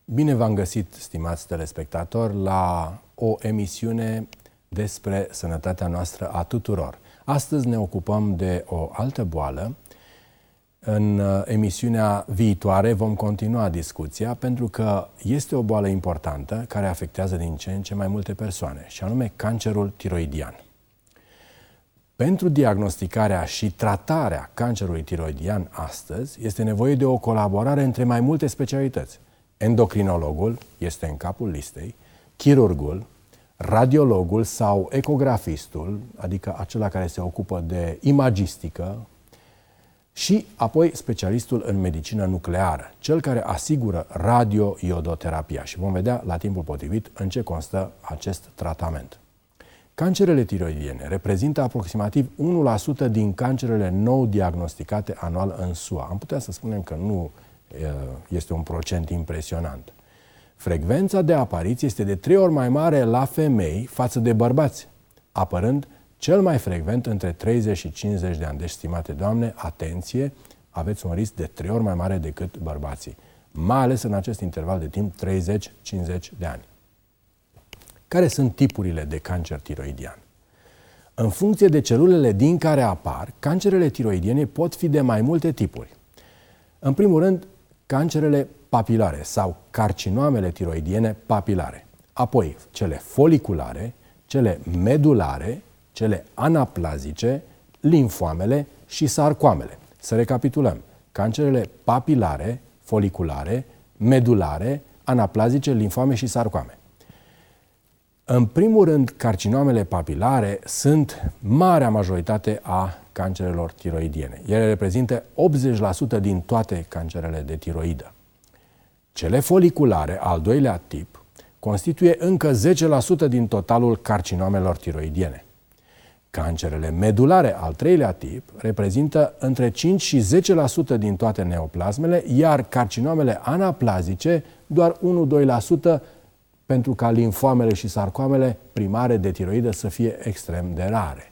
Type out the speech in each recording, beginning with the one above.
Bine v-am găsit, stimați telespectatori, la o emisiune despre sănătatea noastră a tuturor. Astăzi ne ocupăm de o altă boală. În emisiunea viitoare vom continua discuția pentru că este o boală importantă care afectează din ce în ce mai multe persoane, și anume cancerul tiroidian. Pentru diagnosticarea și tratarea cancerului tiroidian astăzi este nevoie de o colaborare între mai multe specialități. Endocrinologul este în capul listei, chirurgul, radiologul sau ecografistul, adică acela care se ocupă de imagistică, și apoi specialistul în medicină nucleară, cel care asigură radioiodoterapia. Și vom vedea la timpul potrivit în ce constă acest tratament. Cancerele tiroidiene reprezintă aproximativ 1% din cancerele nou diagnosticate anual în SUA. Am putea să spunem că nu este un procent impresionant. Frecvența de apariție este de 3 ori mai mare la femei față de bărbați, apărând cel mai frecvent între 30 și 50 de ani. Deci, stimate doamne, atenție, aveți un risc de 3 ori mai mare decât bărbații, mai ales în acest interval de timp 30-50 de ani. Care sunt tipurile de cancer tiroidian? În funcție de celulele din care apar, cancerele tiroidiene pot fi de mai multe tipuri. În primul rând, cancerele papilare sau carcinoamele tiroidiene papilare. Apoi, cele foliculare, cele medulare, cele anaplazice, limfoamele și sarcoamele. Să recapitulăm. Cancerele papilare, foliculare, medulare, anaplazice, limfoame și sarcoame. În primul rând, carcinoamele papilare sunt marea majoritate a cancerelor tiroidiene. Ele reprezintă 80% din toate cancerele de tiroidă. Cele foliculare, al doilea tip, constituie încă 10% din totalul carcinoamelor tiroidiene. Cancerele medulare, al treilea tip, reprezintă între 5 și 10% din toate neoplasmele, iar carcinoamele anaplazice doar 1-2%, pentru ca limfoamele și sarcoamele primare de tiroidă să fie extrem de rare.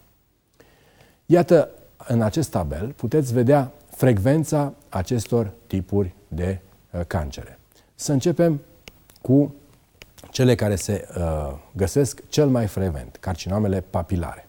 Iată, în acest tabel puteți vedea frecvența acestor tipuri de cancere. Să începem cu cele care se găsesc cel mai frecvent, carcinoamele papilare.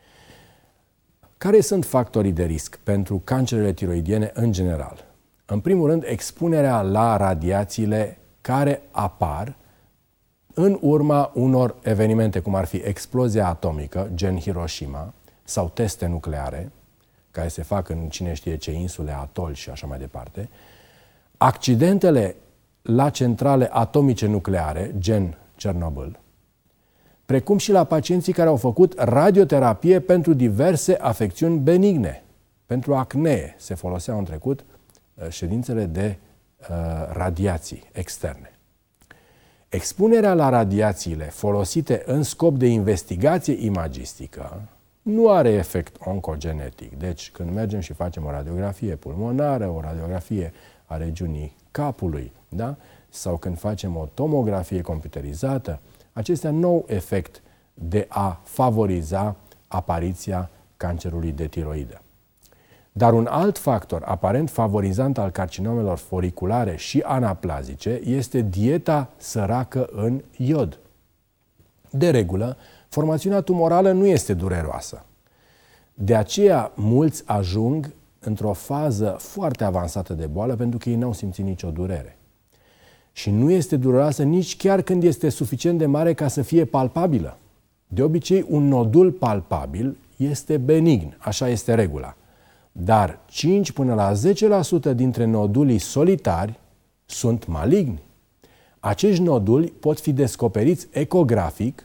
Care sunt factorii de risc pentru cancerele tiroidiene în general? În primul rând, expunerea la radiațiile care apar în urma unor evenimente, cum ar fi explozia atomică, gen Hiroshima, sau teste nucleare, care se fac în cine știe ce insule, atol și așa mai departe, accidentele la centrale atomice nucleare, gen Cernobâl, precum și la pacienții care au făcut radioterapie pentru diverse afecțiuni benigne. Pentru acnee se foloseau în trecut ședințele de radiații externe. Expunerea la radiațiile folosite în scop de investigație imagistică nu are efect oncogenetic. Deci, când mergem și facem o radiografie pulmonară, o radiografie a regiunii capului, da? Sau când facem o tomografie computerizată, acestea nu au efect de a favoriza apariția cancerului de tiroidă. Dar un alt factor aparent favorizant al carcinomelor foliculare și anaplazice este dieta săracă în iod. De regulă, formațiunea tumorală nu este dureroasă. De aceea, mulți ajung într-o fază foarte avansată de boală pentru că ei n-au simțit nicio durere. Și nu este dureroasă nici chiar când este suficient de mare ca să fie palpabilă. De obicei, un nodul palpabil este benign, așa este regula. Dar 5 până la 10% dintre nodulii solitari sunt maligni. Acești noduli pot fi descoperiți ecografic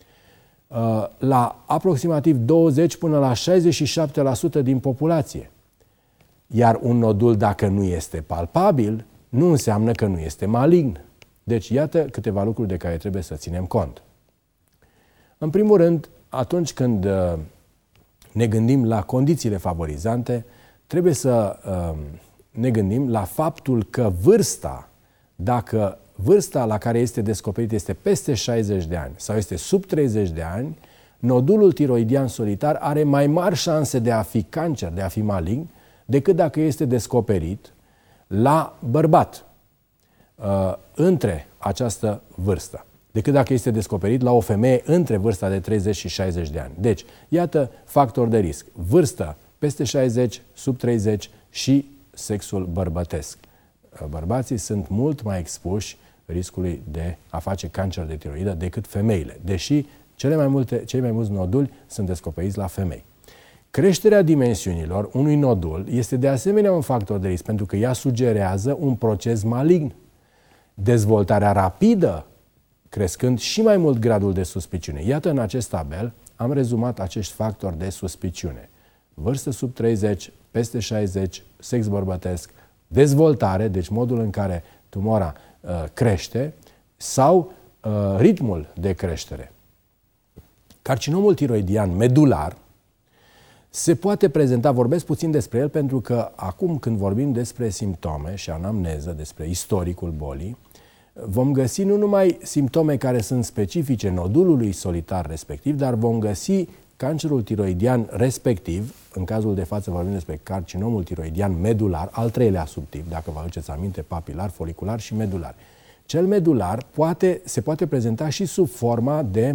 la aproximativ 20 până la 67% din populație. Iar un nodul, dacă nu este palpabil, nu înseamnă că nu este malign. Deci, iată câteva lucruri de care trebuie să ținem cont. În primul rând, atunci când ne gândim la condițiile favorizante, trebuie să ne gândim la faptul că dacă vârsta la care este descoperit este peste 60 de ani sau este sub 30 de ani, nodulul tiroidian solitar are mai mari șanse de a fi cancer, de a fi malign, decât dacă este descoperit la bărbat. între această vârstă decât dacă este descoperit la o femeie între vârsta de 30 și 60 de ani. Deci, iată factor de risc. Vârstă peste 60, sub 30 și sexul bărbătesc. Bărbații sunt mult mai expuși riscului de a face cancer de tiroidă decât femeile, deși cei mai mulți noduli sunt descoperiți la femei. Creșterea dimensiunilor unui nodul este de asemenea un factor de risc, pentru că ea sugerează un proces malign. Dezvoltarea rapidă, crescând și mai mult gradul de suspiciune. Iată, în acest tabel am rezumat acești factori de suspiciune. Vârstă sub 30, peste 60, sex bărbătesc, dezvoltare, deci modul în care tumora crește, sau ritmul de creștere. Carcinomul tiroidian medular se poate prezenta, vorbesc puțin despre el, pentru că acum când vorbim despre simptome și anamneză, despre istoricul bolii, vom găsi nu numai simptome care sunt specifice nodulului solitar respectiv, dar vom găsi cancerul tiroidian respectiv, în cazul de față vorbim despre carcinomul tiroidian medular, al treilea subtip, dacă vă aduceți aminte, papilar, folicular și medular. Cel medular se poate prezenta și sub forma de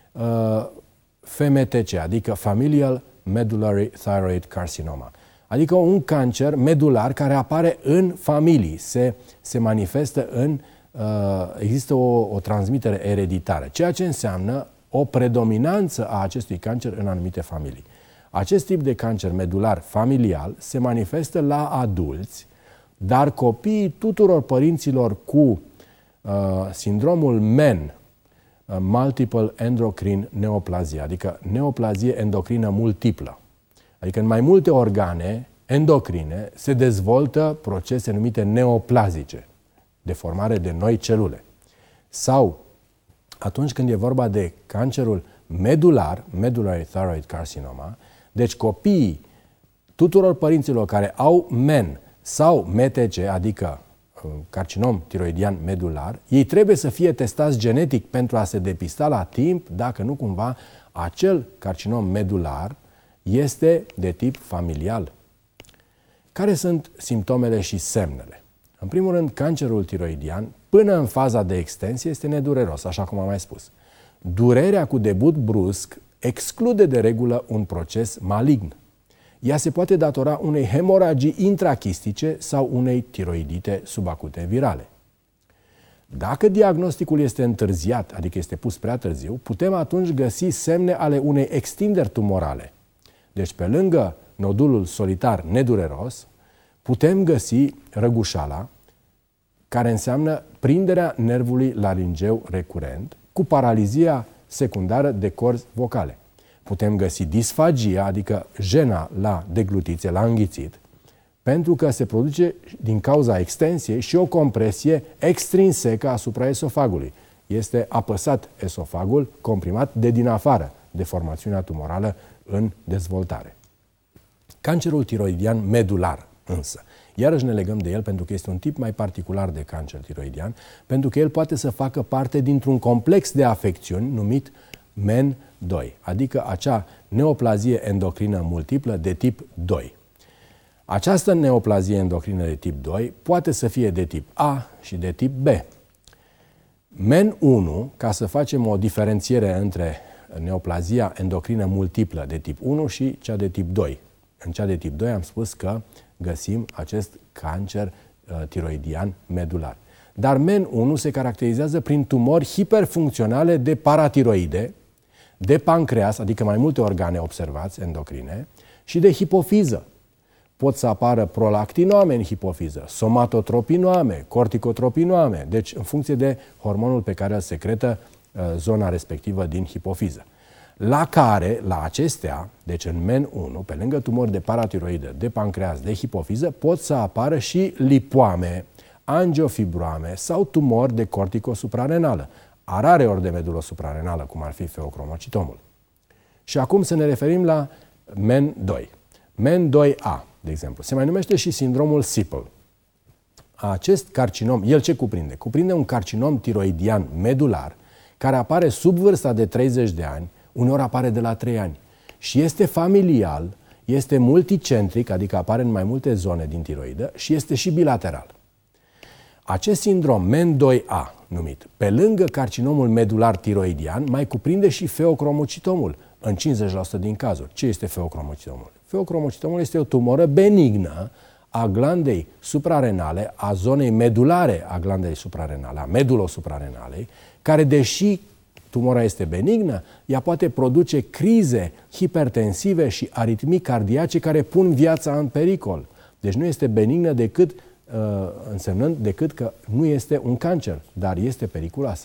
FMTC, adică Familial Medullary Thyroid Carcinoma, adică un cancer medular care apare în familii, se manifestă există o transmitere ereditară, ceea ce înseamnă o predominanță a acestui cancer în anumite familii. Acest tip de cancer medular familial se manifestă la adulți, dar copiii tuturor părinților cu sindromul MEN, Multiple Endocrine Neoplasie, adică neoplazie endocrină multiplă, adică în mai multe organe endocrine se dezvoltă procese numite neoplazice, de formare de noi celule. Sau atunci când e vorba de cancerul medular, Medullary Thyroid Carcinoma, deci copiii tuturor părinților care au MEN sau MTC, adică carcinom tiroidian medular, ei trebuie să fie testați genetic pentru a se depista la timp dacă nu cumva acel carcinom medular este de tip familial. Care sunt simptomele și semnele? În primul rând, cancerul tiroidian, până în faza de extensie, este nedureros, așa cum am mai spus. Durerea cu debut brusc exclude de regulă un proces malign. Ea se poate datora unei hemoragii intrachistice sau unei tiroidite subacute virale. Dacă diagnosticul este întârziat, adică este pus prea târziu, putem atunci găsi semne ale unei extinderi tumorale. Deci, pe lângă nodulul solitar nedureros, putem găsi răgușala, care înseamnă prinderea nervului laringeu recurent, cu paralizia secundară de corzi vocale. Putem găsi disfagia, adică jena la deglutiție, la înghițit, pentru că se produce din cauza extensiei și o compresie extrinsecă asupra esofagului. Este apăsat esofagul, comprimat de din afară, de formațiunea tumorală în dezvoltare. Cancerul tiroidian medular însă, iarăși ne legăm de el pentru că este un tip mai particular de cancer tiroidian, pentru că el poate să facă parte dintr-un complex de afecțiuni numit MEN2, adică acea neoplazie endocrină multiplă de tip 2. Această neoplazie endocrină de tip 2 poate să fie de tip A și de tip B. MEN1, ca să facem o diferențiere între neoplazia endocrină multiplă de tip 1 și cea de tip 2. În cea de tip 2 am spus că găsim acest cancer tiroidian medular. Dar MEN1 se caracterizează prin tumori hiperfuncționale de paratiroide, de pancreas, adică mai multe organe observați endocrine, și de hipofiză. Pot să apară prolactinoame în hipofiză, somatotropinoame, corticotropinoame, deci în funcție de hormonul pe care îl secretă zona respectivă din hipofiză. La acestea, deci în MEN1, pe lângă tumori de paratiroidă, de pancreas, de hipofiză, pot să apară și lipoame, angiofibroame sau tumori de corticosuprarenală, rareori de medulă suprarenală, cum ar fi feocromocytomul. Și acum să ne referim la MEN2. MEN2A, de exemplu, se mai numește și sindromul Sippel. Acest carcinom, el ce cuprinde? Cuprinde un carcinom tiroidian medular care apare sub vârsta de 30 de ani, uneori apare de la 3 ani și este familial, este multicentric, adică apare în mai multe zone din tiroidă și este și bilateral. Acest sindrom MEN2A numit, pe lângă carcinomul medular tiroidian, mai cuprinde și feocromocitomul în 50% din cazuri. Ce este feocromocitomul? Feocromocitomul este o tumoră benignă a glandei suprarenale, a zonei medulare a glandei suprarenale, a medulosuprarenalei, care, deși tumora este benignă, ea poate produce crize hipertensive și aritmii cardiace care pun viața în pericol. Deci nu este benignă însemnând decât că nu este un cancer, dar este periculoasă.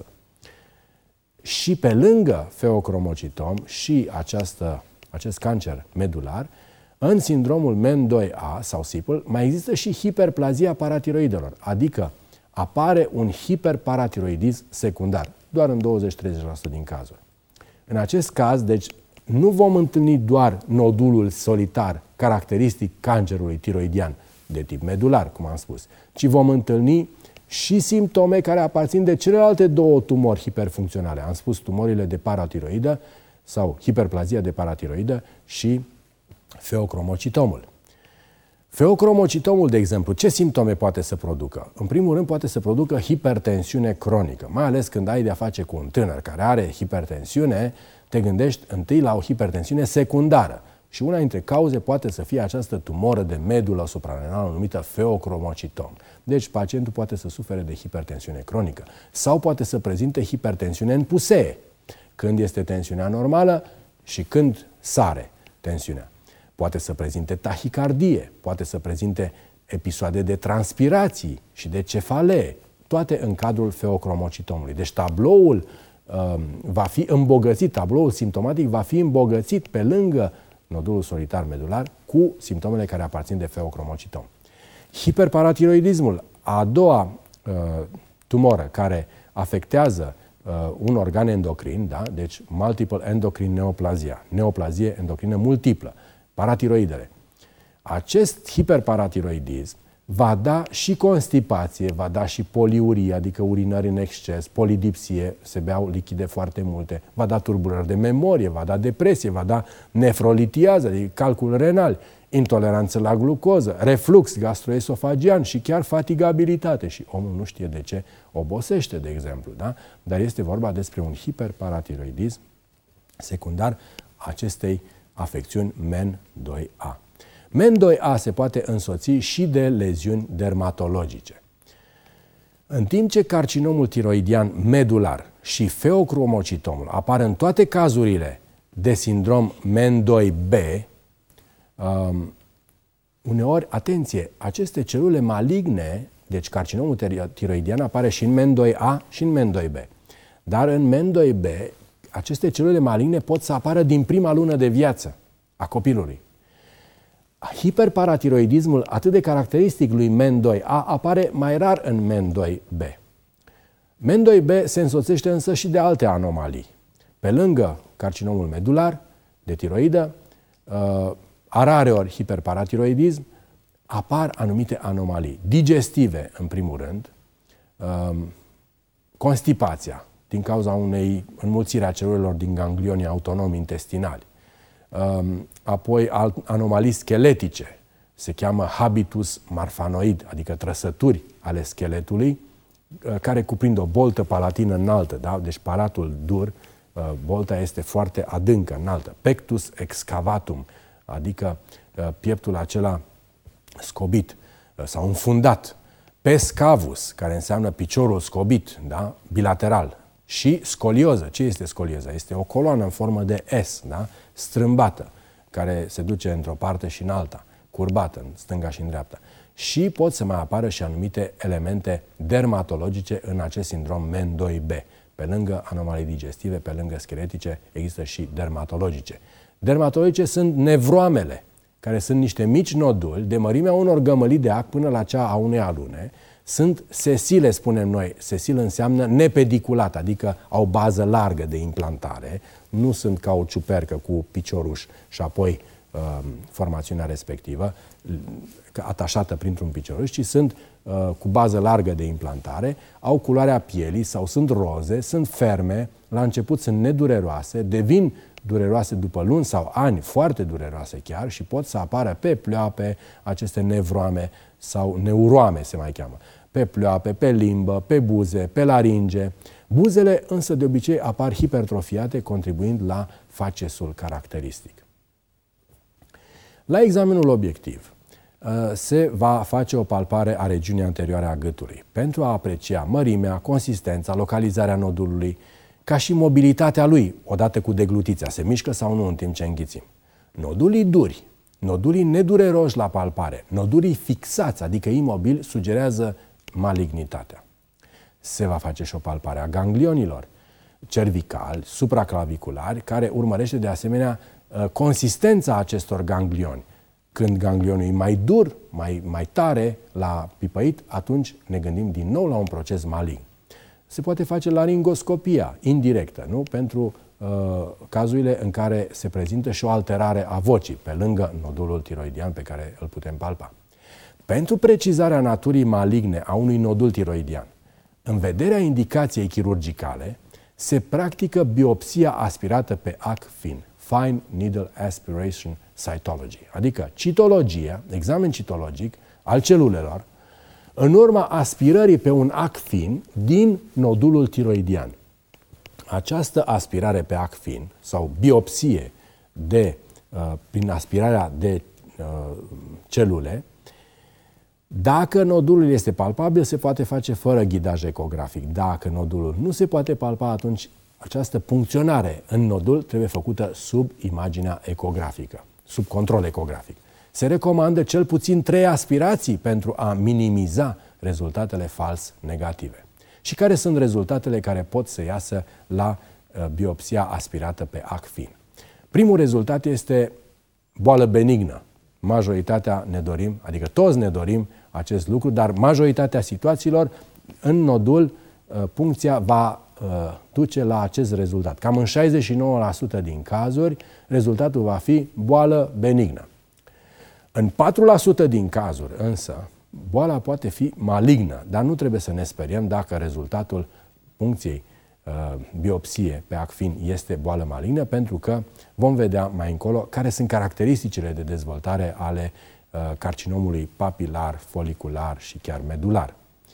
Și pe lângă feocromocitom și acest cancer medular, în sindromul MEN2A sau SIPL mai există și hiperplazia paratiroidelor, adică apare un hiperparatiroidism secundar, doar în 20-30% din cazuri. În acest caz, deci, nu vom întâlni doar nodulul solitar caracteristic cancerului tiroidian de tip medular, cum am spus, ci vom întâlni și simptome care aparțin de celelalte două tumori hiperfuncționale. Am spus tumorile de paratiroidă sau hiperplazia de paratiroidă și feocromocitomul. Feocromocitomul, de exemplu, ce simptome poate să producă? În primul rând, poate să producă hipertensiune cronică. Mai ales când ai de-a face cu un tânăr care are hipertensiune, te gândești întâi la o hipertensiune secundară. Și una dintre cauze poate să fie această tumoră de medulă suprarenală numită feocromocitom. Deci pacientul poate să sufere de hipertensiune cronică sau poate să prezinte hipertensiune în pusee, când este tensiunea normală și când sare tensiunea. Poate să prezinte tahicardie, poate să prezinte episoade de transpirații și de cefalee, toate în cadrul feocromocitomului. Deci tabloul va fi îmbogățit, tabloul simptomatic va fi îmbogățit pe lângă nodulul solitar medular cu simptomele care aparțin de feocromocitom. Hiperparatiroidismul, a doua tumoră care afectează un organ endocrin, da? Deci multiple endocrine neoplasia, neoplazie endocrină multiplă, paratiroidele. Acest hiperparatiroidism va da și constipație, va da și poliurie, adică urinări în exces, polidipsie, se beau lichide foarte multe, va da tulburări de memorie, va da depresie, va da nefrolitiază, adică calcul renal, intoleranță la glucoză, reflux gastroesofagian și chiar fatigabilitate. Și omul nu știe de ce obosește, de exemplu, da? Dar este vorba despre un hiperparatiroidism secundar acestei afecțiuni MEN2A. MEN2A se poate însoți și de leziuni dermatologice. În timp ce carcinomul tiroidian medular și feocromocitomul apar în toate cazurile de sindrom MEN2B, uneori, atenție, aceste celule maligne, deci carcinomul tiroidian apare și în MEN2A și în MEN2B. Dar în MEN2B, aceste celule maligne pot să apară din prima lună de viață a copilului. Hiperparatiroidismul atât de caracteristic lui MEN2A apare mai rar în MEN2B. MEN2B se însoțește însă și de alte anomalii. Pe lângă carcinomul medular de tiroidă, rareori hiperparatiroidism, apar anumite anomalii digestive, în primul rând, constipația, din cauza unei înmulțiri a celulelor din ganglionii autonomi intestinali, apoi anomalii scheletice, se cheamă habitus marfanoid, adică trăsături ale scheletului, care cuprind o boltă palatină înaltă, da? Deci palatul dur, bolta este foarte adâncă, înaltă. Pectus excavatum, adică pieptul acela scobit sau înfundat. Pes cavus, care înseamnă piciorul scobit, da? Bilateral. Și scolioză. Ce este scolioză? Este o coloană în formă de S, da? Strâmbată, care se duce într-o parte și în alta, curbată în stânga și în dreapta. Și pot să mai apară și anumite elemente dermatologice în acest sindrom MEN2B. Pe lângă anomalii digestive, pe lângă scheletice, există și dermatologice. Dermatologice sunt nevroamele, care sunt niște mici noduli de mărimea unor gămălii de ac până la cea a unei alune. Sunt sesile, spunem noi. Sesil înseamnă nepediculat, adică au bază largă de implantare. Nu sunt ca o ciupercă cu picioruș și apoi formațiunea respectivă, atașată printr-un picioruș, ci sunt cu bază largă de implantare, au culoarea pielii sau sunt roze, sunt ferme, la început sunt nedureroase, devin dureroase după luni sau ani, foarte dureroase chiar, și pot să apară pe pleoape aceste nevroame sau neuroame se mai cheamă. pe pleoape, pe limbă, pe buze, pe laringe. Buzele însă de obicei apar hipertrofiate, contribuind la facesul caracteristic. La examenul obiectiv se va face o palpare a regiunii anterioare a gâtului pentru a aprecia mărimea, consistența, localizarea nodulului, ca și mobilitatea lui, odată cu deglutiția, se mișcă sau nu în timp ce înghițim. Nodulii duri, nodulii nedureroși la palpare, nodulii fixați, adică imobili, sugerează malignitatea. Se va face și o palpare a ganglionilor cervicali, supraclaviculari, care urmărește de asemenea consistența acestor ganglioni. Când ganglionul e mai dur, mai tare la pipăit, atunci ne gândim din nou la un proces malign. Se poate face laringoscopia indirectă, nu? Pentru cazurile în care se prezintă și o alterare a vocii, pe lângă nodulul tiroidian pe care îl putem palpa. Pentru precizarea naturii maligne a unui nodul tiroidian, în vederea indicației chirurgicale, se practică biopsia aspirată pe ac fin, Fine Needle Aspiration Cytology, adică citologia, examen citologic al celulelor, în urma aspirării pe un ac fin din nodulul tiroidian. Această aspirare pe ac fin sau biopsie prin aspirarea de celule, dacă nodulul este palpabil, se poate face fără ghidaj ecografic. Dacă nodulul nu se poate palpa, atunci această puncționare în nodul trebuie făcută sub imaginea ecografică, sub control ecografic. Se recomandă cel puțin 3 aspirații pentru a minimiza rezultatele fals negative. Și care sunt rezultatele care pot să iasă la biopsia aspirată pe ac fin? Primul rezultat este boală benignă. Majoritatea ne dorim, adică toți ne dorim acest lucru, dar majoritatea situațiilor în nodul puncția va duce la acest rezultat. Cam în 69% din cazuri, rezultatul va fi boală benignă. În 4% din cazuri, însă, boala poate fi malignă, dar nu trebuie să ne speriem dacă rezultatul puncției biopsie pe ac fin este boală malignă, pentru că vom vedea mai încolo care sunt caracteristicile de dezvoltare ale carcinomului papilar, folicular și chiar medular.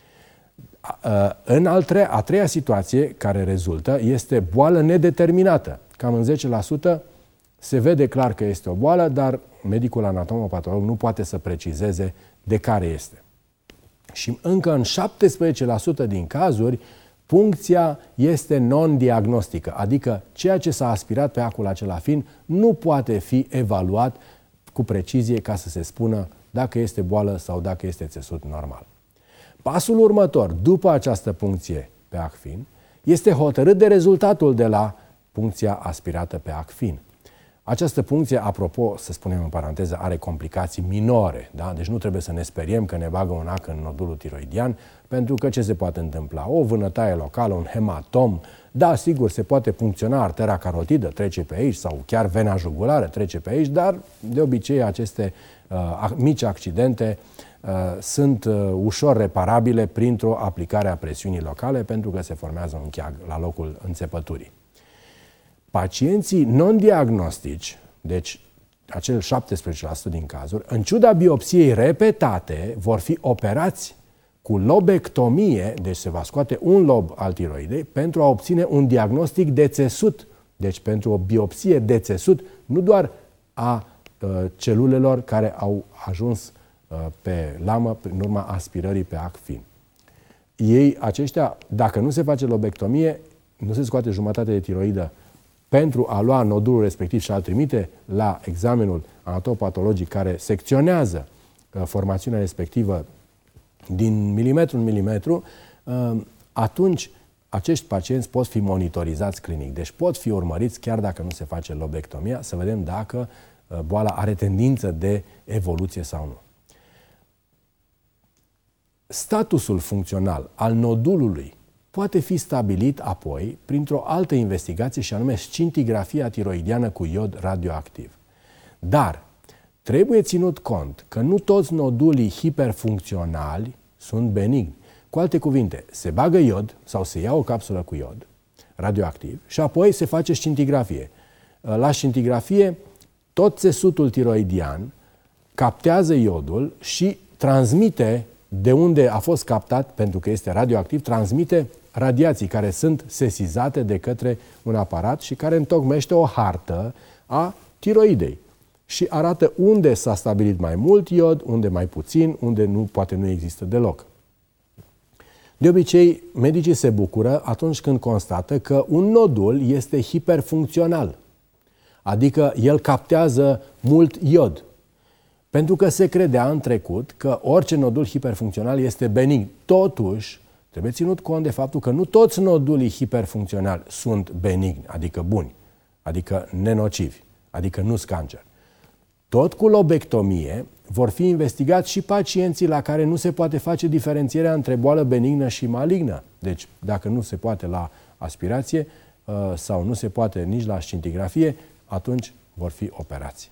În a treia situație care rezultă este boală nedeterminată. Cam în 10% se vede clar că este o boală, dar medicul anatomopatolog nu poate să precizeze de care este. Și încă în 17% din cazuri, puncția este non-diagnostică, adică ceea ce s-a aspirat pe acul acela fin nu poate fi evaluat cu precizie ca să se spună dacă este boală sau dacă este țesut normal. Pasul următor, după această puncție pe ac fin, este hotărât de rezultatul de la puncția aspirată pe ac fin. Această puncție, apropo, să spunem în paranteză, are complicații minore, da? Deci nu trebuie să ne speriem că ne bagă un ac în nodulul tiroidian, pentru că ce se poate întâmpla? O vânătaie locală, un hematom, da, sigur, se poate puncționa artera carotidă, trece pe aici, sau chiar vena jugulară trece pe aici, dar de obicei aceste mici accidente sunt ușor reparabile printr-o aplicare a presiunii locale, pentru că se formează un cheag la locul înțepăturii. Pacienții non-diagnostici, deci acel 17% din cazuri, în ciuda biopsiei repetate, vor fi operați cu lobectomie, deci se va scoate un lob al tiroidei, pentru a obține un diagnostic de țesut, deci pentru o biopsie de țesut, nu doar a celulelor care au ajuns pe lamă în urma aspirării pe ac fin. Ei, aceștia, dacă nu se face lobectomie, nu se scoate jumătate de tiroidă pentru a lua nodulul respectiv și a-l trimite la examenul anatopatologic care secționează formațiunea respectivă din milimetru în milimetru, atunci acești pacienți pot fi monitorizați clinic. Deci pot fi urmăriți chiar dacă nu se face lobectomia, să vedem dacă boala are tendință de evoluție sau nu. Statusul funcțional al nodulului poate fi stabilit apoi printr-o altă investigație, și anume scintigrafia tiroidiană cu iod radioactiv. Dar trebuie ținut cont că nu toți nodulii hiperfuncționali sunt benigni. Cu alte cuvinte, se bagă iod sau se ia o capsulă cu iod radioactiv și apoi se face scintigrafie. La scintigrafie, tot țesutul tiroidian captează iodul și transmite de unde a fost captat, pentru că este radioactiv, transmite radiații care sunt sesizate de către un aparat și care întocmește o hartă a tiroidei și arată unde s-a stabilit mai mult iod, unde mai puțin, unde poate nu există deloc. De obicei, medicii se bucură atunci când constată că un nodul este hiperfuncțional, adică el captează mult iod, pentru că se credea în trecut că orice nodul hiperfuncțional este benign. Totuși, trebuie ținut cont de faptul că nu toți nodulii hiperfuncționali sunt benigni, adică buni, adică nenocivi, adică nu-s cancer. Tot cu lobectomie vor fi investigați și pacienții la care nu se poate face diferențierea între boală benignă și malignă. Deci, dacă nu se poate la aspirație sau nu se poate nici la scintigrafie, atunci vor fi operați.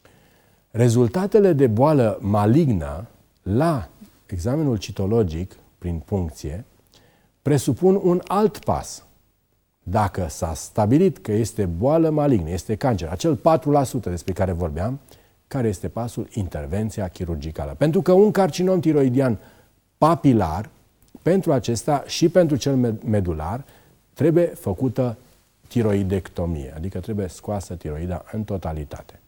Rezultatele de boală malignă la examenul citologic prin puncție presupun un alt pas. Dacă s-a stabilit că este boală malignă, este cancer, acel 4% despre care vorbeam, care este pasul? Intervenția chirurgicală. Pentru că un carcinom tiroidian papilar, pentru acesta și pentru cel medular, trebuie făcută tiroidectomie, adică trebuie scoasă tiroida în totalitate.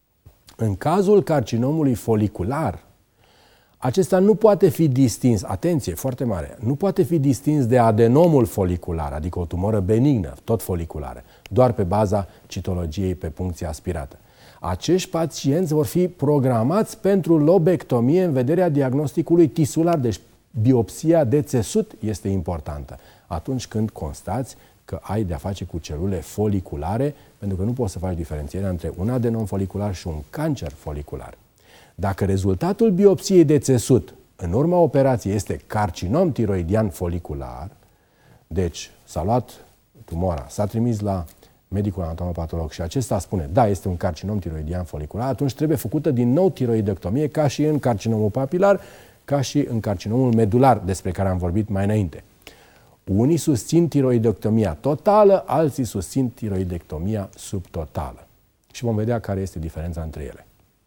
În cazul carcinomului folicular, acesta nu poate fi distins, atenție, foarte mare, nu poate fi distins de adenomul folicular, adică o tumoră benignă, tot foliculară, doar pe baza citologiei pe puncție aspirată. Acești pacienți vor fi programați pentru lobectomie în vederea diagnosticului tisular, deci biopsia de țesut este importantă atunci când constați că ai de-a face cu celule foliculare, pentru că nu poți să faci diferențierea între un adenom folicular și un cancer folicular. Dacă rezultatul biopsiei de țesut în urma operației este carcinom tiroidian folicular, deci s-a luat tumora, s-a trimis la medicul anatomopatolog și acesta spune, da, este un carcinom tiroidian folicular, atunci trebuie făcută din nou tiroidectomie, ca și în carcinomul papilar, ca și în carcinomul medular, despre care am vorbit mai înainte. Unii susțin tiroidectomia totală, alții susțin tiroidectomia subtotală. Și vom vedea care este diferența între ele.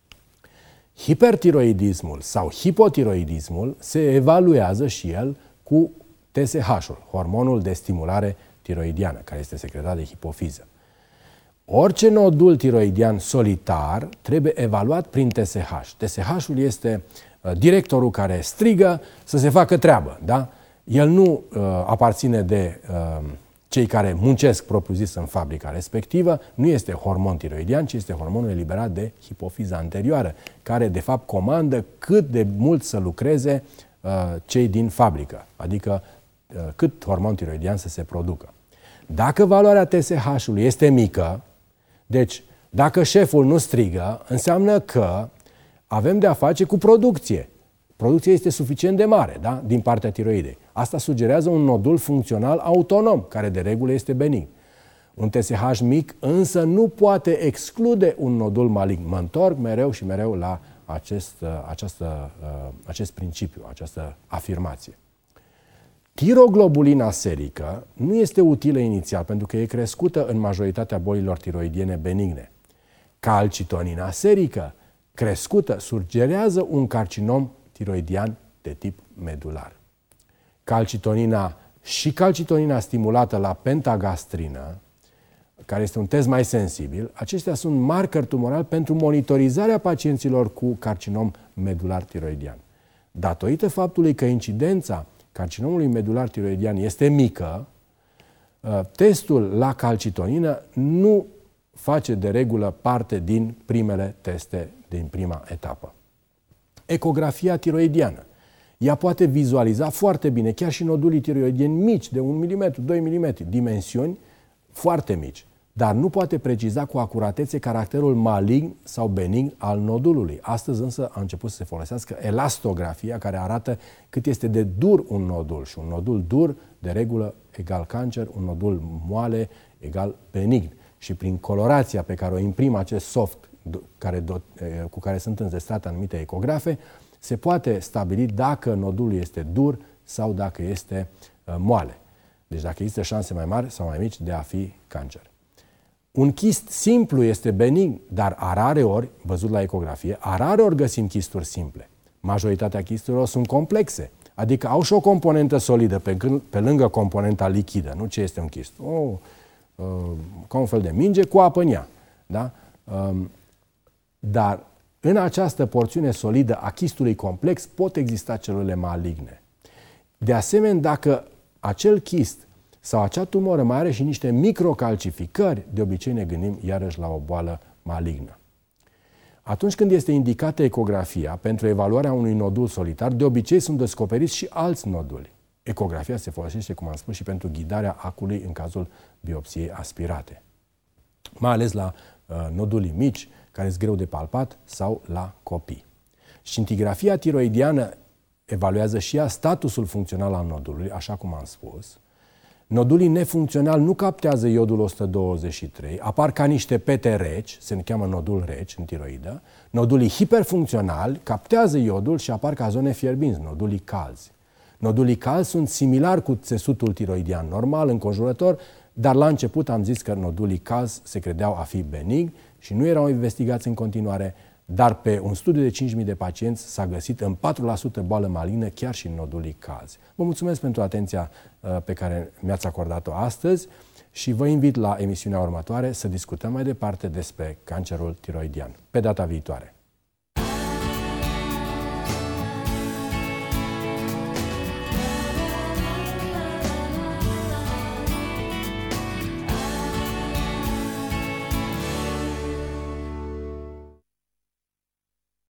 Hipertiroidismul sau hipotiroidismul se evaluează și el cu TSH-ul, hormonul de stimulare tiroidiană, care este secretat de hipofiză. Orice nodul tiroidian solitar trebuie evaluat prin TSH. TSH-ul este directorul care strigă să se facă treabă, da? El nu aparține de cei care muncesc propriu-zis în fabrica respectivă, nu este hormon tiroidian, ci este hormonul eliberat de hipofiza anterioară, care de fapt comandă cât de mult să lucreze cei din fabrică, adică cât hormon tiroidian să se producă. Dacă valoarea TSH-ului este mică, deci dacă șeful nu strigă, înseamnă că avem de a face cu producție. Producția este suficient de mare, da? Din partea tiroidei. Asta sugerează un nodul funcțional autonom, care de regulă este benign. Un TSH mic însă nu poate exclude un nodul malign. Mă întorc mereu și mereu la acest principiu, această afirmație. Tiroglobulina serică nu este utilă inițial pentru că e crescută în majoritatea bolilor tiroidiene benigne. Calcitonina serică, crescută, sugerează un carcinom tiroidian de tip medular. Calcitonina și calcitonina stimulată la pentagastrină, care este un test mai sensibil, acestea sunt marcări tumorali pentru monitorizarea pacienților cu carcinom medular tiroidian. Datorită faptului că incidența carcinomului medular tiroidian este mică, testul la calcitonină nu face de regulă parte din primele teste din prima etapă. Ecografia tiroidiană. Ea poate vizualiza foarte bine, chiar și nodulii tiroidieni mici, de 1 mm, 2 mm, dimensiuni foarte mici, dar nu poate preciza cu acuratețe caracterul malign sau benign al nodulului. Astăzi însă a început să se folosească elastografia, care arată cât este de dur un nodul și un nodul dur de regulă egal cancer, un nodul moale egal benign. Și prin colorația pe care o imprimă acest soft cu care sunt înzestrate anumite ecografe, se poate stabili dacă nodulul este dur sau dacă este moale. Deci dacă există șanse mai mari sau mai mici de a fi cancer. Un chist simplu este benign, dar a rare ori, văzut la ecografie, a rare ori găsim chisturi simple. Majoritatea chisturilor sunt complexe, adică au și o componentă solidă pe lângă componenta lichidă. Nu ce este un chist? Ca un fel de minge cu apă în ea. Da? Dar în această porțiune solidă a chistului complex pot exista celule maligne. De asemenea, dacă acel chist sau acea tumoră mai are și niște microcalcificări, de obicei ne gândim iarăși la o boală malignă. Atunci când este indicată ecografia pentru evaluarea unui nodul solitar, de obicei sunt descoperiți și alți noduli. Ecografia se folosește, cum am spus, și pentru ghidarea acului în cazul biopsiei aspirate. Mai ales la noduli mici, care sunt greu de palpat, sau la copii. Scintigrafia tiroidiană evaluează și ea statusul funcțional al nodului, așa cum am spus. Nodulii nefuncționali nu captează iodul 123, apar ca niște pete reci, se cheamă nodul reci în tiroidă. Nodulii hiperfuncționali captează iodul și apar ca zone fierbinți, nodulii calzi. Nodulii calzi sunt similari cu țesutul tiroidian normal, înconjurător, dar la început am zis că nodulii calzi se credeau a fi benigni și nu erau investigați în continuare, dar pe un studiu de 5.000 de pacienți s-a găsit în 4% boală malignă chiar și în nodulii calzi. Vă mulțumesc pentru atenția pe care mi-ați acordat-o astăzi și vă invit la emisiunea următoare să discutăm mai departe despre cancerul tiroidian. Pe data viitoare!